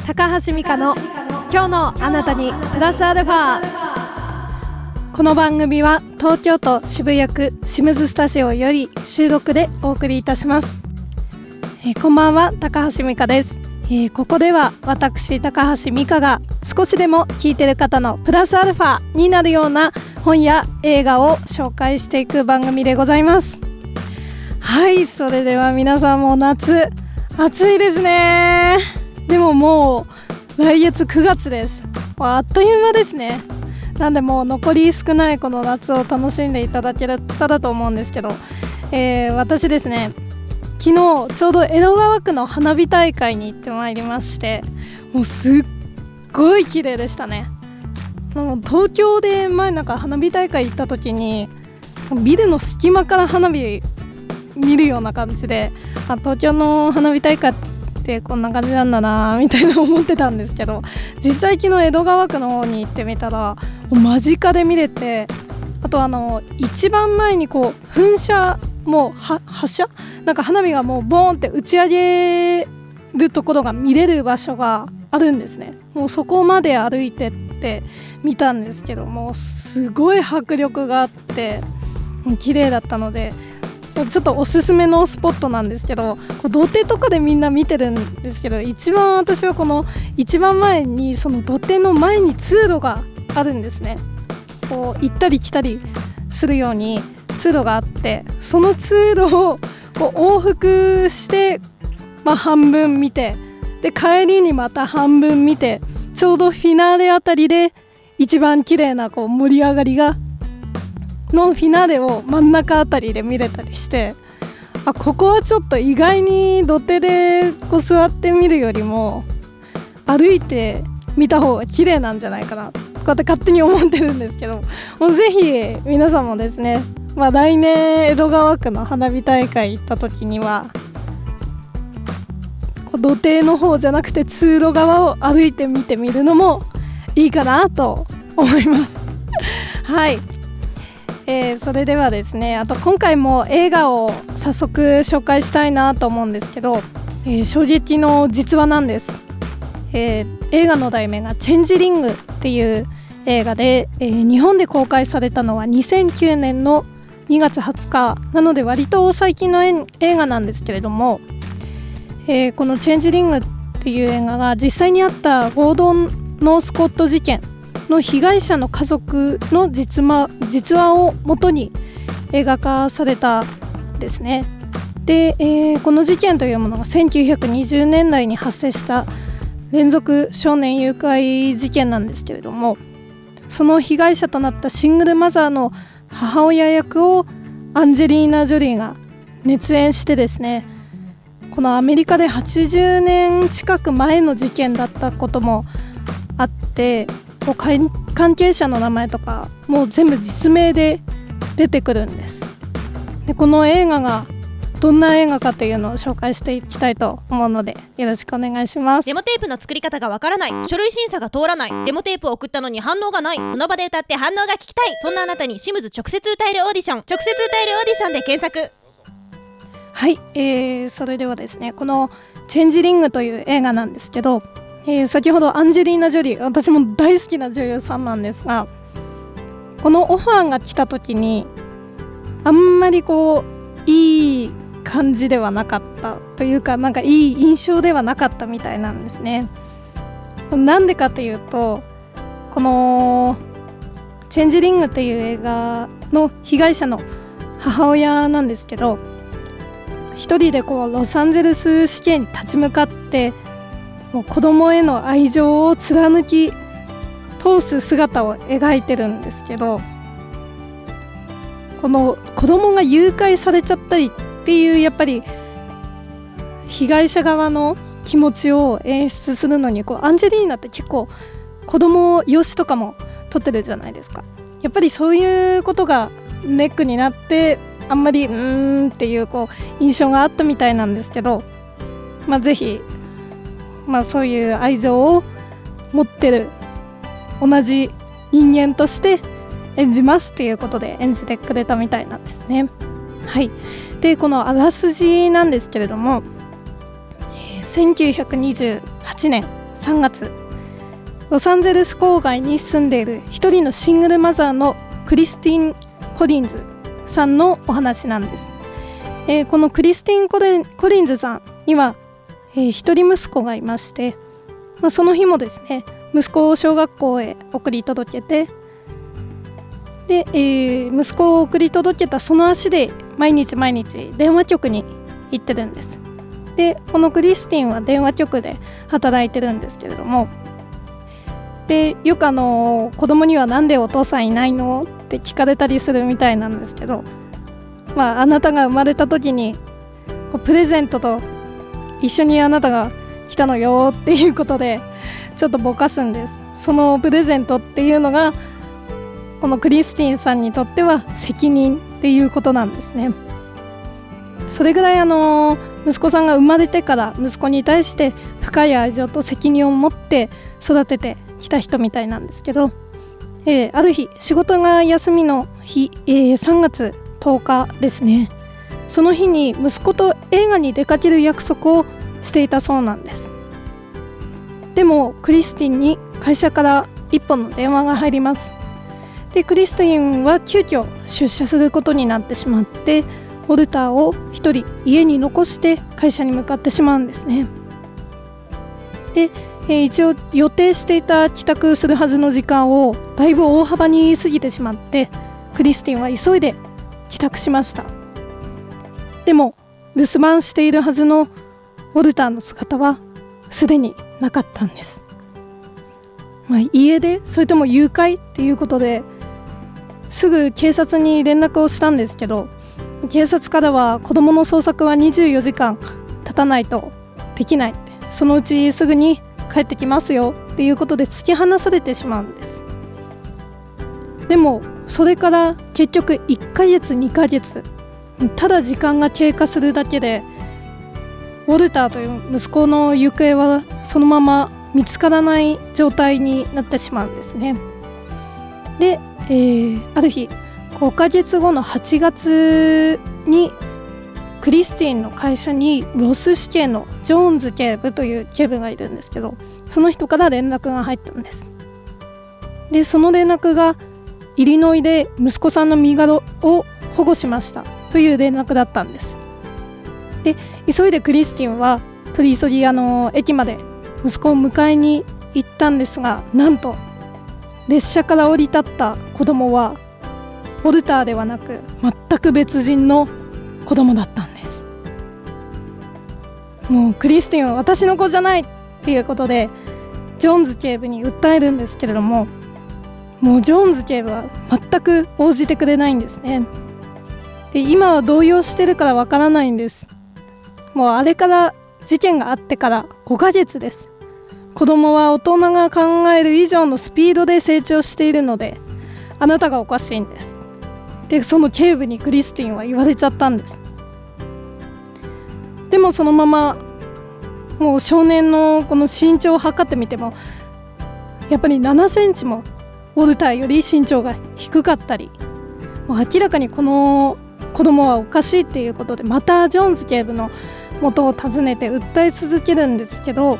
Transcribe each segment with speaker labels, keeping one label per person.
Speaker 1: 高橋美香の今日のあなたにプラスアルファ。この番組は東京都渋谷区シムズスタジオより収録でお送りいたします。こんばんは、高橋美香です。ここでは私高橋美香が少しでも聞いてる方のプラスアルファになるような本や映画を紹介していく番組でございます。はい、それでは皆さんも夏暑いですね。でももう来月9月です。あっという間ですね。なんでもう残り少ないこの夏を楽しんでいただけたらと思うんですけど、私ですね、昨日ちょうど江戸川区の花火大会に行ってまいりまして、もうすっごい綺麗でしたね。もう東京で前なんか花火大会行った時にビルの隙間から花火見るような感じで、東京の花火大会ってこんな感じなんだなみたいな思ってたんですけど、実際昨日江戸川区の方に行ってみたらもう間近で見れて、あと一番前にこう噴射もう発射なんか花火がもうボーンって打ち上げるところが見れる場所があるんですね。もうそこまで歩いてって見たんですけども、すごい迫力があって綺麗だったので、ちょっとおすすめのスポットなんですけど、土手とかでみんな見てるんですけど、一番私はこの一番前にその土手の前に通路があるんですね。こう行ったり来たりするように通路があって、その通路をこう往復して、半分見て、で帰りにまた半分見て、ちょうどフィナーレあたりで一番綺麗なこう盛り上がりがのフィナーレを真ん中あたりで見れたりして、ここはちょっと意外に土手でこう座って見るよりも歩いて見た方が綺麗なんじゃないかな、こうやって勝手に思ってるんですけど、もうぜひ皆さんもですね、来年江戸川区の花火大会行った時にはこう土手の方じゃなくて通路側を歩いてみてみるのもいいかなと思いますはい、それではですね、あと今回も映画を早速紹介したいなと思うんですけど、衝撃の実話なんです。映画の題名がチェンジリングっていう映画で、日本で公開されたのは2009年の2月20日なので割と最近の映画なんですけれども、このチェンジリングっていう映画が実際にあったゴードン・ノースコット事件の被害者の家族の実話を元に映画化されたんですね。で、この事件というものが1920年代に発生した連続少年誘拐事件なんですけれども、その被害者となったシングルマザーの母親役をアンジェリーナ・ジョリーが熱演してですね、このアメリカで80年近く前の事件だったこともあって、関係者の名前とかもう全部実名で出てくるんです。でこの映画がどんな映画かというのを紹介していきたいと思うのでよろしくお願いします。
Speaker 2: デモテープの作り方がわからない、書類審査が通らない、デモテープを送ったのに反応がない、その場で歌って反応が聞きたい、そんなあなたにシムズ直接歌えるオーディション、直接歌えるオーディションで検索。
Speaker 1: はい、それではですね、このチェンジリングという映画なんですけど、先ほどアンジェリーナ・ジョリー、私も大好きな女優さんなんですが、このオファーが来た時にあんまりこういい感じではなかったというか、なんかいい印象ではなかったみたいなんですね。なんでかというと、このチェンジリングっていう映画の被害者の母親なんですけど、一人でこうロサンゼルス市警に立ち向かってもう子供への愛情を貫き通す姿を描いてるんですけど、この子供が誘拐されちゃったりっていうやっぱり被害者側の気持ちを演出するのに、アンジェリーナって結構子供養子とかも撮ってるじゃないですか。やっぱりそういうことがネックになってあんまりっていう印象があったみたいなんですけど、ぜひそういう愛情を持ってる同じ人間として演じますっていうことで演じてくれたみたいなんですね。はい。でこのあらすじなんですけれども、1928年 3月、ロサンゼルス郊外に住んでいる一人のシングルマザーのクリスティン・コリンズさんのお話なんです。このクリスティン・コリンズさんには、一人息子がいまして、その日もですね、息子を小学校へ送り届けて、で、息子を送り届けたその足で毎日電話局に行ってるんです。で、このクリスティンは電話局で働いてるんですけれども、でよく子供にはなんでお父さんいないのって聞かれたりするみたいなんですけど、あなたが生まれた時にプレゼントと一緒にあなたが来たのよっていうことでちょっとぼかすんです。そのプレゼントっていうのがこのクリスティンさんにとっては責任っていうことなんですね。それぐらい息子さんが生まれてから息子に対して深い愛情と責任を持って育ててきた人みたいなんですけど、ある日仕事が休みの日、3月10日ですね。その日に息子と映画に出かける約束をしていたそうなんです。でもクリスティンに会社から一本の電話が入ります。でクリスティンは急遽出社することになってしまって、ウォルターを一人家に残して会社に向かってしまうんですね。で、一応予定していた帰宅するはずの時間をだいぶ大幅に過ぎてしまって、クリスティンは急いで帰宅しました。でも留守番しているはずのウォルターの姿はすでになかったんです。家出それとも誘拐っていうことですぐ警察に連絡をしたんですけど、警察からは子どもの捜索は24時間経たないとできない、そのうちすぐに帰ってきますよっていうことで突き放されてしまうんです。でもそれから結局1ヶ月2ヶ月ただ時間が経過するだけでウォルターという息子の行方はそのまま見つからない状態になってしまうんですね。で、ある日5ヶ月後の8月にクリスティンの会社にロス市警のジョーンズ警部という警部がいるんですけど、その人から連絡が入ったんです。でその連絡がイリノイで息子さんの身柄を保護しましたという連絡だったんです。で急いでクリスティンは取り急ぎ駅まで息子を迎えに行ったんですが、なんと列車から降り立った子供はウォルターではなく全く別人の子供だったんです。もうクリスティンは私の子じゃないっていうことでジョーンズ警部に訴えるんですけれども、もうジョーンズ警部は全く応じてくれないんですね。で今は動揺してるからわからないんです。もうあれから事件があってから5ヶ月です。子供は大人が考える以上のスピードで成長しているので、あなたがおかしいんです。でその警部にクリスティンは言われちゃったんです。でもそのままもう少年のこの身長を測ってみてもやっぱり7センチもウォルターより身長が低かったり、もう明らかにこの子供はおかしいっていうことでまたジョーンズ警部の元を訪ねて訴え続けるんですけど、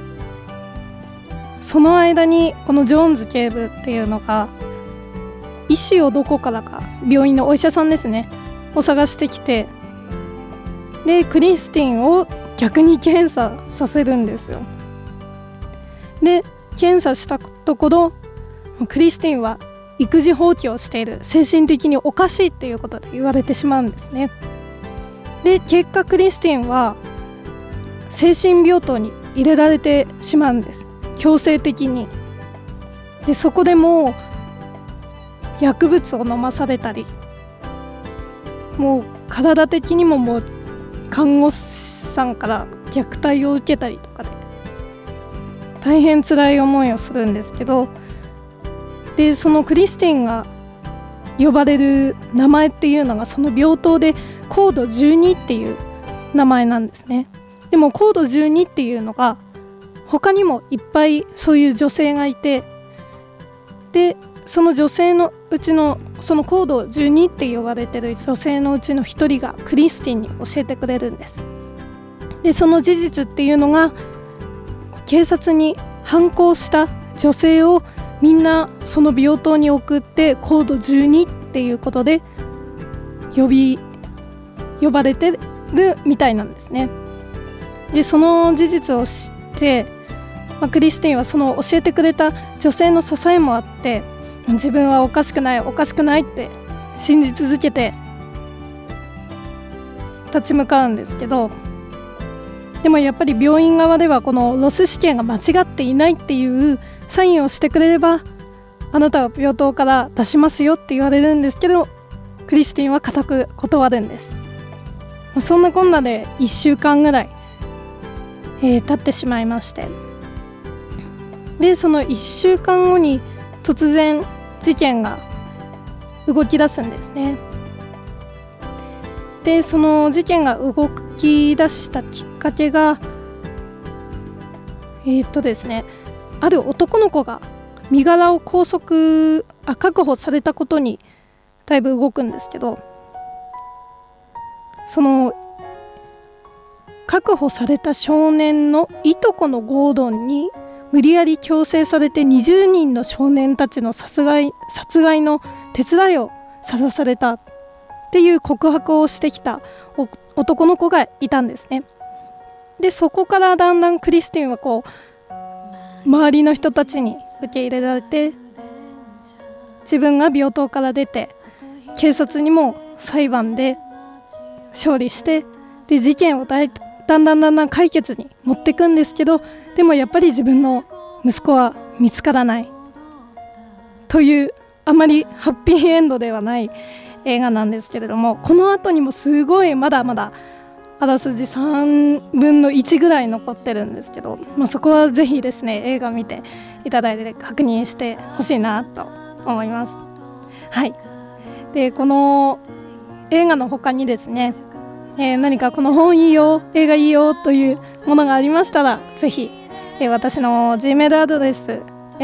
Speaker 1: その間にこのジョーンズ警部っていうのが医師をどこからか病院のお医者さんですねを探してきて、でクリスティンを逆に検査させるんですよ。で検査したところクリスティンは育児放棄をしている、精神的におかしいっていうことで言われてしまうんですね。で結果クリスティンは精神病棟に入れられてしまうんです、強制的に。でそこでもう薬物を飲まされたり、もう体的にももう看護師さんから虐待を受けたりとかで大変辛い思いをするんですけど、でそのクリスティンが呼ばれる名前っていうのがその病棟でコード12っていう名前なんですね。でもコード12っていうのが他にもいっぱいそういう女性がいて、でその女性のうちのそのコード12って呼ばれてる女性のうちの一人がクリスティンに教えてくれるんです。でその事実っていうのが警察に反抗した女性をみんなその病棟に送ってコード12っていうことで呼ばれてるみたいなんですね。でその事実を知って、クリスティンはその教えてくれた女性の支えもあって自分はおかしくないって信じ続けて立ち向かうんですけど、でもやっぱり病院側ではこのロス試験が間違っていないっていうサインをしてくれればあなたは病棟から出しますよって言われるんですけど、クリスティンは固く断るんです。そんなこんなで1週間ぐらい、経ってしまいまして、でその1週間後に突然事件が動き出すんですね。でその事件が動き出したきっかけがですね、ある男の子が身柄を確保されたことにだいぶ動くんですけど、その確保された少年のいとこのゴードンに無理やり強制されて20人の少年たちの殺害の手伝いをさされたっていう告白をしてきた男の子がいたんですね。でそこからだんだんクリスティンは周りの人たちに受け入れられて、自分が病棟から出て警察にも裁判で勝利して、で事件をだんだん解決に持っていくんですけど、でもやっぱり自分の息子は見つからないというあまりハッピーエンドではない映画なんですけれども、この後にもすごいまだまだあらすじ3分の1ぐらい残ってるんですけど、そこはぜひですね映画見ていただいて確認してほしいなと思います。はい。でこの映画の他にですね、何かこの本いいよ映画いいよというものがありましたらぜひ、私の Gmail アドレス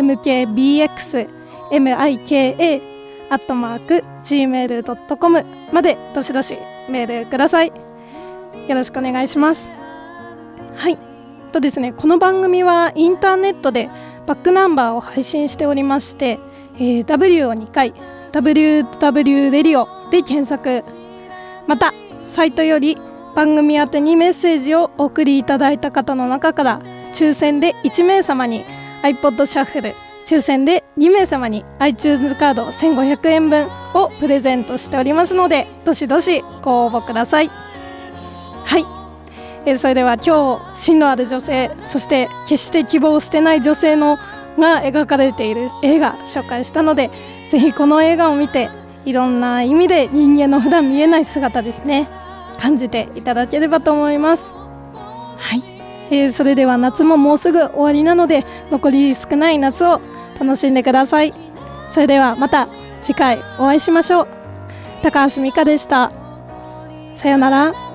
Speaker 1: mkbxmika@gmail.com までどしどしメールください。よろしくお願いします。はい。とですね、この番組はインターネットでバックナンバーを配信しておりまして、W を2回 WW レディオで検索、またサイトより番組宛てにメッセージをお送りいただいた方の中から抽選で1名様に iPod シャッフル、抽選で2名様に iTunes カード1500円分をプレゼントしておりますので、どしどしご応募ください。はい。それでは今日芯のある女性、そして決して希望を捨てない女性が描かれている映画紹介したので、ぜひこの映画を見ていろんな意味で人間の普段見えない姿ですね、感じていただければと思います。はい。それでは夏ももうすぐ終わりなので、残り少ない夏を楽しんでください。それではまた次回お会いしましょう。高橋美香でした。さよなら。